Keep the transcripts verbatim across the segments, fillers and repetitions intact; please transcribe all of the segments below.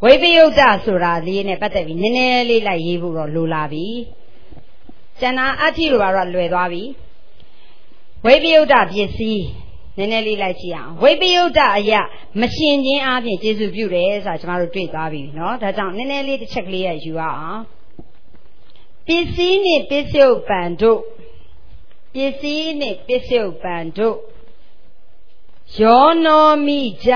ဝိပယုတ်တဆိုတာလေးနဲ့ပတ်သက်ပြီးနည်းနည်းလေးလိုက်ရေးဖို့တော့လိုလာပြီကျန်တာအဋ္ဌိလိုကတော့လွယ်သွားပြီဝိပယုတ်တပစ္စည်းနည်းနည်းလေးလိုက်ကြည့်အောင်ဝိပယုတ်တအရာမရှင်ခြင်းအပြင်ကျေစုပြုတယ်ဆိုတာကျွန်တော်တို့တွေ့သွားပြီเนาะဒါကြောင့်နည်းနည်းလေးတစ်ချက်ကလေးရယူအောင်ပစ္စည်းနှင့်ပစ္စယုတ်ပံတို့ပစ္စည်းနှင့်ပစ္စယုတ်ပံတို့ယောနောမိကြ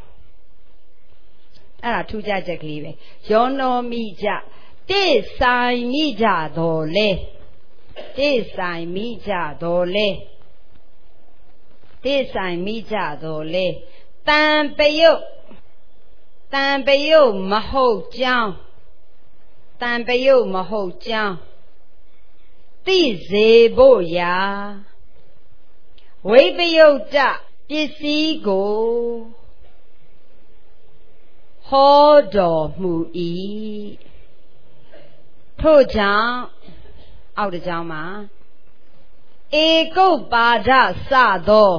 အဲ့ဒါထူးခြားချက်ကလေးပဲယောနောမိကြတိဆိုင်မိကြတော်လဲတိဆိုင်မိကြတော်လဲတိဆိုင်မိကြတော်လဲတံပယုတ်တံပယုတ်မဟုတ်ကြောင်းတံပယုတ်မဟုတ်ကြောင်းသိစေဖို့ရာဝိပယုတ်တပစ္စည်းကိုဟောတော်မူ၏ထို့ကြောင့်အောက်တစ်ကြောင်းမှာဧကုပ္ပါဒစသော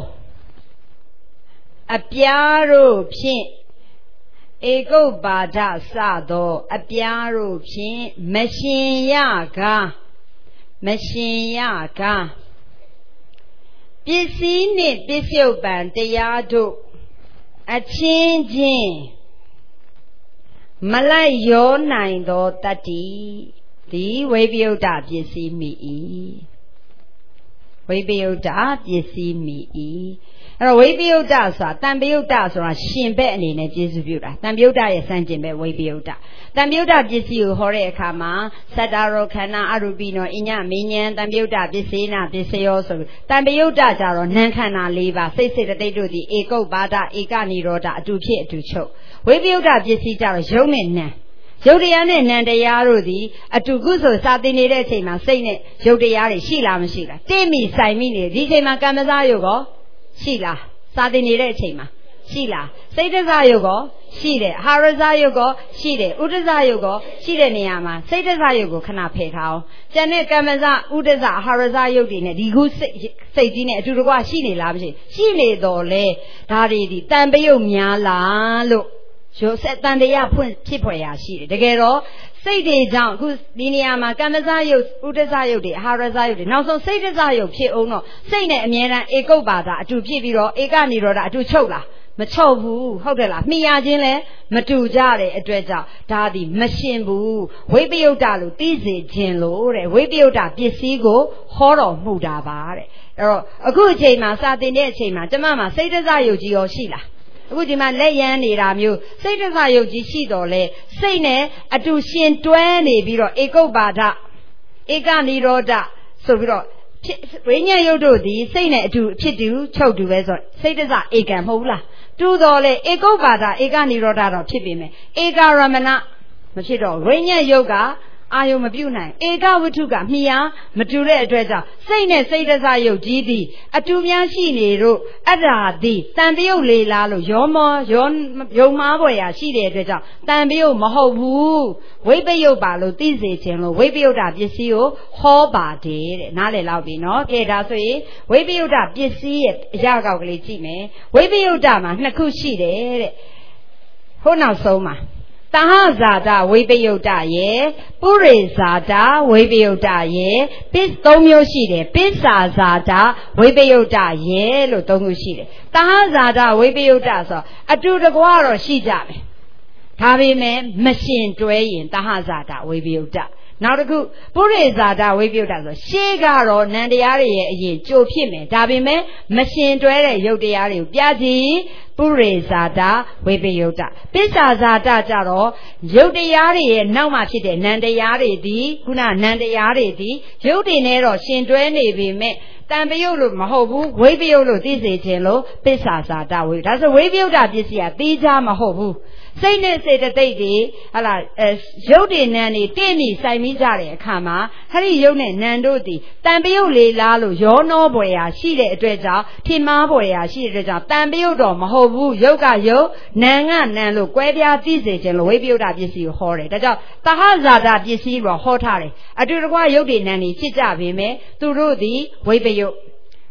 အပြားတို့ဖြင့်ဧကုပ္ပါဒစသောအပြားတို့ဖြင့်မရှင်ရကားမရှင်ရကားပစ္စည်းနှင့်ပစ္စယုတ်ပံတရားတို့အချင်းချင်းမလိုက်ရောနိုင်သောတတ္တိဒီဝိပယုတ်တပစ္စည်းမိ၏ဝိပယုတ်တပစ္စည်းမိ၏အဲ့တော့ဝိပယုတ်တဆိုတာတံပယုတ်တဆိုတာရှင်ဘက်အနေနဲ့ကျေစုပြုတာတံပယုတ်တရဲ့စံကျင်ဘက်ဝိပယုတ်တတံပယုတ်တပစ္စည်းကိုဟောတဲ့အခါမှာသတ္တရောခန္ဓာအရူပိနောအညမင်းဉဏ်တံပယုတ်တပစ္စေနာပစ္စယောဆိုပြီးတံပယုတ်တကြတော့နံခန္ဓာ၄ပါးစိတ်စေတသိက်တို့သည်ဧကုပ္ပါဒဧကနိရောဓအတူဖြစ်အတူချုပ်ဝိပယုတ်တပစ္စည်းကြတော့ယုံနဲ့နံယုတ်တရားနဲ့နံတရားတို့သည်အတူကုဆိုစာသင်နေတဲ့အချိန်မှာစိတ်နဲ့ယုတ်တရားတွေရှိလားမရှိလားတိမိဆိုင်မိနေဒီအချိန်မှာကမ္မဇယုတ်ကောရှိလားစာသင်နေတဲ့အချိန်မှာရှိလားစိတ်တဇယုတ်ကောရှိတယ်ဟာရဇယုတ်ကောရှိတယ်ဥဒဇယုတ်ကောရှိတဲ့နေရာမှာစိတ်တဇယုတ်ကိုခဏဖယ်ထားအောင်ကျန်တဲ့ကမ္မဇဥဒဇဟာရဇယုတ်တွေနဲ့ဒီခုစိတ်စိတ်ကြီးနဲ့အတူတကွရှိနေလားမရှိရှိနေတော့လေဒါတွေဒီတန်ပယုတ်များလားလို့ရုပ်ဆက်တန်တရားဖွင့်ဖြစ်ဖွယ်ရာရှိတယ်တကယ်တော့စိတ်တွေကြောင့်အခုဒီနေရာမှာကမ္မဇယုတ်ဥဒဇယုတ်တွေအာဟာရဇယုတ်တွေနောက်ဆုံးစိတ်တဇယုတ်ဖြစ်အောင်တော့စိတ်နဲ့အမြဲတမ်းဧကုပ္ပါဒအတူဖြစ်ပြီးတော့ဧကနိရောဓအတူချုပ်လားမချုပ်ဘူးဟုတ်တယ်လားမှီရခြင်းလဲမတူကြတဲ့အတွက်ကြောင့်ဒါသည်မရှင်ဘူးဝိပယုတ်တလို့သိစေခြင်းလို့တဲ့ဝိပယုတ်တပစ္စည်းကိုဟောတော်မူတာပါတဲ့အဲ့တော့အခုအချိန်မှာစာသင်တဲ့အချိန်မှာကျမမှာစိတ်တဇယုတ်ကြီးရောရှိလားအခုဒီမှာလက်ရမ်းနေတာမျိုးစိတ်တဇယုတ်ကြီးရှိတော်လဲစိတ်နဲ့အတူရှင်တွဲနေပြီးတော့ဧကုပ္ပါဒဧကနိရောဓဆိုပြီးတော့ဝိညာဉ်ယုတ်တို့သည်စိတ်နဲ့အတူဖြစ်တူချုပ်တူပဲဆိုစိတ်တဇဧကံမဟုတ်ဘူးလားတူတော်လဲဧကုပ္ပါဒဧကနိရောဓတော့ဖြစ်ပေမဲ့ဧကရမဏမဖြစ်တော့ဝိညာဉ်ယုတ်ကအာယုံမပြုတ်နိုင်ဧကဝတ္ထုကမြာမတူတဲ့အတွက်ကြောင့်စိတ်နဲ့စိတ်တဇယုတ်ကြီးသည်အတူများရှိနေတို့အဲ့ဒါသည်တန်ပယုတ်လေလားလို့ယောမောယောယုံမားပေါ်ရာရှိတဲ့အတွက်ကြောင့်တန်ပယုတ်မဟုတ်ဘူးဝိပယုတ်ပါလို့သိစေခြင်းလို့ဝိပယုတ်တာပစ္စည်းကိုဟောပါတယ်တဲ့နားလည်လောက်ပြီနော်ကဲဒါဆိုရင်ဝိပယုတ်တာပစ္စည်းရဲ့အရာကောက်ကလေးကြည့်မယ်ဝိပယုတ်တာမှာနှစ်ခုရှိတယ်တဲ့ဟိုနောက်ဆုံးမှာတဟဇာတဝိပယုတ်တယေပုရိဇာတဝိပယုတ်တယေပစ္စသုံးမျိုးရှိတယ်ပစ္ဆာဇာတဝိပယုတ်တယေလို့သုံးခုရှိတယ်တဟဇာတဝိပယုတ်တဆိုအတူတကွာတော့ရှိကြတယ်ဒါပေမဲ့မရှင်တွဲရင်တဟဇာတဝိပယုတ်တနောက်တစ်ခုပုရိဇာတဝိပယုတ်တဆိုရှေးကတော့နန္တရားတွေရဲ့အရင်ကြိုဖြစ်မယ်ဒါပေမဲ့မရှင်တွဲတဲ့ယုတ်တရားတွေကိုပြကြည့်ပုရိဇာတဝိပယုတ်တပစ္ဆာဇာတကြတော့ယုတ်တရားတွေရဲ့နောက်မှဖြစ်တဲ့နန္တရားတွေဒီခုနနန္တရားတွေဒီယုတ်တွေနဲ့တော့ရှင်တွဲနေပေမဲ့တန်ပယုတ်လို့မဟုတ်ဘူးဝိပယုတ်လို့သိစေခြင်းလို့ပစ္ဆာဇာတဝိဒါဆိုဝိပယုတ်တပစ္စည်းကသိကြမဟုတ်ဘူးစိတ်နဲ့စေတသိက်တွေဟလာရုပ်တွေနံတွေတင့်ပြီးစိုက်မိကြတဲ့အခါမှာဟဲ့ဒီရုပ်နဲ့နံတို့သည်တန်ပယုတ်လေးလားလို့ရောနောပွေရာရှိတဲ့အတွက်ကြောင့်ထင်မှားပွေရာရှိတဲ့အတွက်ကြောင့်တန်ပယုတ်တော့မဟုတ်ဘူးရုပ်ကရုပ်နံကနံလို့ကွဲပြားသိစေခြင်းလို့ဝိပယုတ်တာပစ္စည်းကိုဟောတယ်ဒါကြောင့်တဟဇာတာပစ္စည်းကိုဟောထားတယ်အတူတကွရုပ်တွေနံတွေဖြစ်ကြပေမဲ့သူတို့သည်ဝိပယုတ်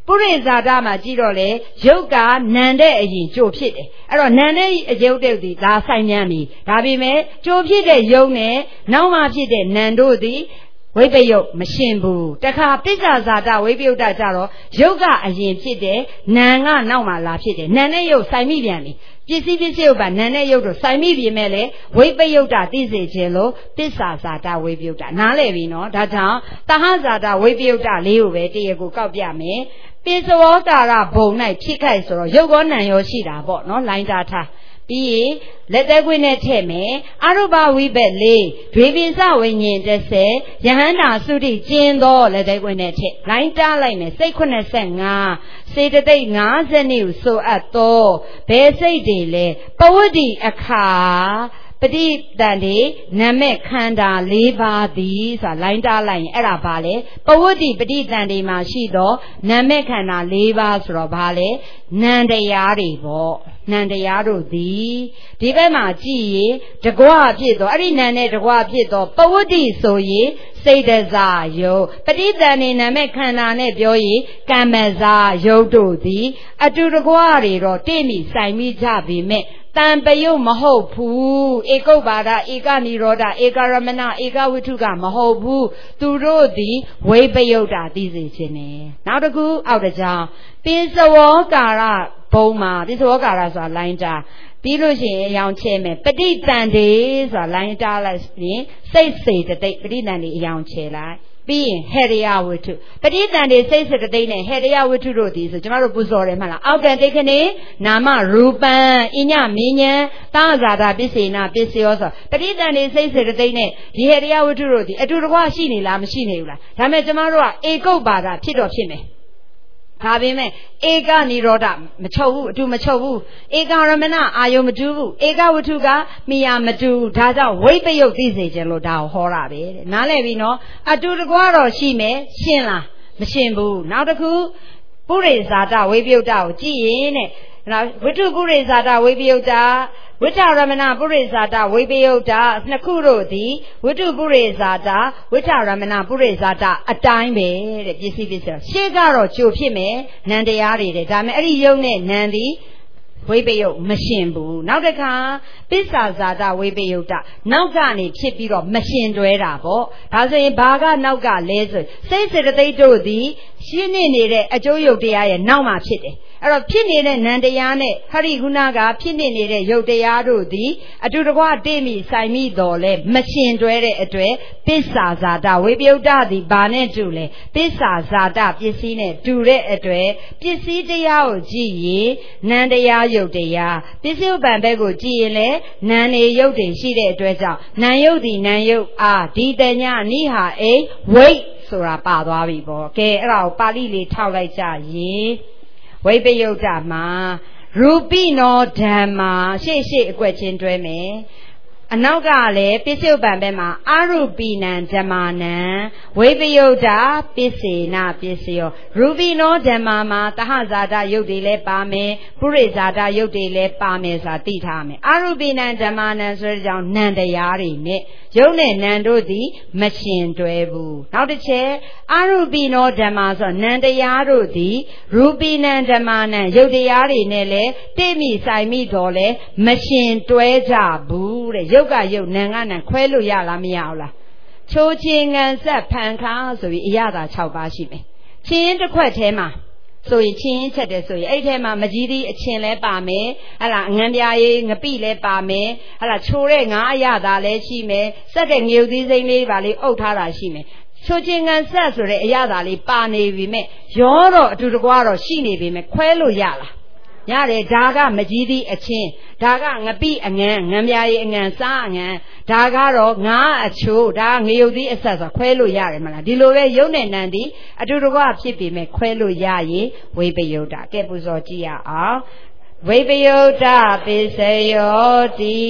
ပုရိသတာမှာကြည့်တော့လေယုတ်ကနံတဲ့အရင်ကြိုဖြစ်တယ်အဲ့တော့နံတဲ့အယုတ်တဲ့ဒီဒါဆိုင်မြန်ပြီဒါပေမဲ့ကြိုဖြစ်တဲ့ယုတ်နဲ့နောက်မှဖြစ်တဲ့နံတို့သည်ဝိပယုတ်မရှင်ဘူးတခါပစ္ဆာဇာတဝိပယုတ်တကြတော့ယုတ်ကအရင်ဖြစ်တယ်နံကနောက်မှလာဖြစ်တယ်နံနဲ့ယုတ်ဆိုင်မိပြန်ပြီပစ္စည်းပစ္စည်းဥပ္ပါနံနဲ့ယုတ်တို့ဆိုင်မိပြီမဲ့လေဝိပယုတ်တသိစေခြင်းလို့ပစ္ဆာဇာတဝိပယုတ်တနားလည်ပြီနော်ဒါကြောင့်တဟဇာတဝိပယုတ်တလေးကိုပဲတရားကိုကောက်ပြမယ်ပိစဝောတာရဘုံ၌ဖြစ်ခိုက်ဆိုတော့ယုတ်ကောနံရောရှိတာပေါ့နော်လိုင်းတာထားပြီးရင်လက်သက်ခွေးနဲ့ထည့်မယ်အရုပဝိဘက်လေးဒွေပိစဝိညာဉ်တစ်ဆယ်ယဟန္တာသုတိကျင်းသောလက်သက်ခွေးနဲ့ထည့်လိုင်းတားလိုက်မယ်စိတ်85စေတသိက်50နှစ်ကိုဆိုအပ်သောဘယ်စိတ်တွေလဲပဝတ္တိအခါပဋိတန်ဒီနာမဲ့ခန္ဓာ၄ပါးသည်ဆိုတာလိုင်းတားလိုက်ရင်အဲ့ဒါဘာလဲပဝတ္တိပဋိတန်ဒီမှာရှိသောနာမဲ့ခန္ဓာ၄ပါးဆိုတော့ဘာလဲနံတရားတွေပေါ့နံတရားတို့သည်ဒီဘက်မှာကြည့်ရင်တကွဖြစ်တော့အဲ့ဒီနံနဲ့တကွဖြစ်တော့ပဝတ္တိဆိုရင်စိတ်တစားယုတ်ပဋိတန်ဒီနာမဲ့ခန္ဓာနဲ့ပြောရင်ကမ္မစားယုတ်တို့သည်အတူတကွတွေတော့တိမိဆိုင်မိကြပြီမဲ့တံပယုတ်မဟုတ်ဘူးဧကုပ္ပါဒဧကနိရောဓဧကရမဏဧကဝိထုကမဟုတ်ဘူးသူတို့သည်ဝိပယုတ်တာသိစေခြင်းနဲ့နောက်တစ်ခုအောက်တစ်ကြောင်းပိစဝောကာရဘုံမှာပိစဝောကာရဆိုတာလိုင်းတာပြီးလို့ရှိရင်အယောင်ချဲမယ်ပဋိတန်တေဆိုတာလိုင်းတာလိုက်ရင်စိတ်စေတသိက်ပဋိတန်တေအယောင်ချဲလိုက်ပြီးရင်ဟေရိယဝိထုပဋိတန်တေစိတ်စေတသိက်နဲ့ဟေရိယဝိထုတို့ဒီဆိုကျွန်တော်တို့ပူဇော်တယ်မှလားအောက်ကတိခဏေနာမရူပံအညမင်းညာသာဇာတာပစ္စေနာပစ္စယောဆိုပဋိတန်တေစိတ်စေတသိက်နဲ့ဒီဟေရိယဝိထုတို့ဒီအတူတကွရှိနေလားမရှိနေဘူးလားဒါမဲ့ကျွန်တော်တို့ကဧကုပ္ပါဒဖြစ်တော့ဖြစ်မယ်ဒါပေမဲ့ဧကနိရောဓမချုပ်ဘူးအတူမချုပ်ဘူးဧကရမဏအာယုံမတူဘူးဧကဝတ္ထုကမိယာမတူဘူးဒါကြောင့်ဝိပယုတ်သိစေခြင်းလို့ဒါကိုဟောတာပဲတဲ့နားလည်ပြီနော်အတူတကွာတော့ရှိမယ်ရှင်းလားမရှင်းဘူးနောက်တစ်ခုပုရိသဇာတဝိပယုတ်တာကိုကြည့်ရင်တဲ့နော်ဝိတုပုရိသဇာတဝိပယုတ်တာဝိတ္တရမဏပုရိသဇာတဝိပယုတ်တာနှစ်ခုတို့သည်ဝိတုပုရိသဇာတဝိတ္တရမဏပုရိသဇာတအတိုင်းပဲတဲ့ပစ္စည်းပစ္စည်းရှေ့ကတော့ကြိုဖြစ်မယ်နံတရားတွေတဲ့ဒါပေမဲ့အဲ့ဒီယုတ်နဲ့နံသည်ဝိပယုတ်မရှင်ဘူးနောက်တစ်ခါပစ္ဆာဇာတဝိပယုတ်တနောက်ကနေဖြစ်ပြီးတော့မရှင်တွဲတာပေါ့ဒါဆိုရင်ဘာကနောက်ကလဲဆိုစိတ်စေတသိက်တို့သည်ရှင်းနေနေတဲ့အကျိုးယုတ်တရားရဲ့နောက်မှာဖြစ်တယ်အဲ့တော့ဖြစ်နေတဲ့နံတရားနဲ့ဟရိခုနကဖြစ်နေနေတဲ့ယုတ်တရားတို့သည်အတူတကွတိမိဆိုင်မိတော်လဲမရှင်တွဲတဲ့အတွက်ပစ္ဆာဇာတဝိပယုတ်တသည်ဘာနဲ့တူလဲပစ္ဆာဇာတပစ္စည်းနဲ့တူတဲ့အတွက်ပစ္စည်းတရားကိုကြည့်ရင်နံတရားယုတ်တရားပစ္စည်းဥပ္ပံဘက်ကိုကြည့်ရင်လည်းနံနေယုတ်တွေရှိတဲ့အတွက်ကြောင့်နံယုတ်သည်နံယုတ်အာဒီတညာနိဟာအိဝိတ်ဆိုတာပါသွားပြီပေါ့ကဲအဲ့ဒါကိုပါဠိလေးထောက်လိုက်ကြရင်ဝိပယုတ်တမှာရူပိနောဓမ္မာရှေ့ရှေ့အကွက်ချင်းတွဲမယ်အနောက်ကလည်းပစ္စုပန်ဘက်မှာအရူပိနံဓမ္မာနံဝိပယုတ်တာပစ္စေနာပစ္စယောရူပိနောဓမ္မာမှာတဟဇာတယုတ်တွေလည်းပါမယ်ပုရိဇာတယုတ်တွေလည်းပါမယ်ဆိုတာသိထားမယ်အရူပိနံဓမ္မာနံဆိုတဲ့ကြောင့်နံတရားတွေနဲ့ယုတ်နဲ့နံတို့သည်မရှင်တွဲဘူးနောက်တစ်ချက်အရူပိနောဓမ္မာဆိုနံတရားတို့သည်ရူပိနံဓမ္မာနံယုတ်တရားတွေနဲ့လည်းတိမိဆိုင်မိတော်လဲမရှင်တွဲကြဘူးတဲ့ယုတ်ကယုတ်နံကနံခွဲလို့ရလားမရဘူးလားချိုးချင်းငံဆက်ဖန်ခါဆိုပြီးအရသာ၆ပါးရှိမယ်ချင်းတစ်ခွက်ထဲမှာဆိုရင်ချင်းချက်တယ်ဆိုရင်အဲ့ထဲမှာမကြီးသည့်အချင်းလဲပါမယ်ဟလာအငံပြားရေးငပိလဲပါမယ်ဟလာချိုးတဲ့ငါးအရသာလဲရှိမယ်စက်တဲ့ငရုတ်သီးစိမ့်လေးပါလေးအုပ်ထားတာရှိမယ်ချိုးချင်းငံဆက်ဆိုတဲ့အရသာလေးပါနေပြီမဲ့ရောတော့အတူတကွာတော့ရှိနေပြီမဲ့ခွဲလို့ရလားရတယ်ဒါကမကြီးသည့်အချင်းဒါကငပိအငံငံပြားရေးအငံစားအငံဒါကတော့ငါအချိုးဒါငရုတ်သီးအဆက်ဆိုခွဲလို့ရတယ်မလားဒီလိုပဲယုတ်နဲ့နံသည်အတူတကွဖြစ်ပြီမဲ့ခွဲလို့ရရင်ဝိပယုတ်တာကဲပူဇော်ကြည့်ရအောင်ဝိပယုတ်တာပိစယောတိ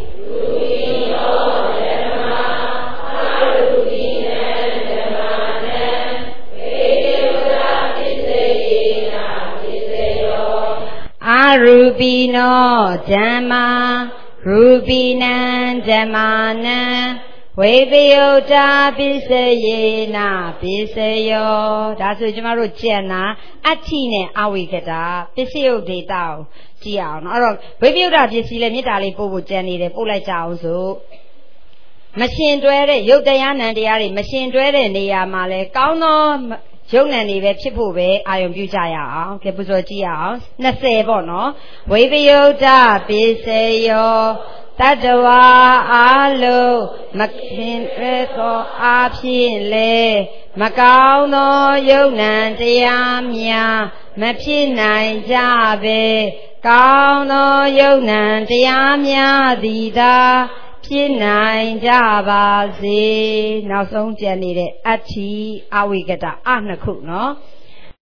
အရူပိနောဓမ္မာရူပိနံဓမ္မာနံဝိပယုတ္တာပစ္စယေနာပစ္စယောဒါဆိုကျမတို့ကျန်တာအဋ္ဌိနဲ့အဝိကတာပစ္စယုတ်ဒေတာကိုကြည့်အောင်နော်အဲ့တော့ဝိပယုတ္တာပစ္စည်းလည်းမေတ္တာလေးပို့ဖို့ကြံနေတယ်ပို့လိုက်ကြအောင်ဆိုမရှင်တွဲတဲ့ရုပ်တရားနံတရားတွေမရှင်တွဲတဲ့နေရာမှာလဲကောင်းသောရုပ်နံတွေပဲဖြစ်ဖို့ပဲအာယုံပြုကြရအောင်ကဲပူဇော်ကြည့်ရအောင်နှစ်ဆယ်ပေါ့နော်ဝိပယုတ္တာပစ္စယောတတ္တဝါအားလုံးမခင်ရဲသောအားဖြင့်လေမကောင်းသောယုံနံတရားများမဖြစ်နိုင်ကြပဲကောင်းသောယုံနံတရားများသည်သာဖြစ်နိုင်ကြပါစေနောက်ဆုံးကျန်နေတဲ့အဋ္ဌိအဝိကတအနှစ်ခုနော်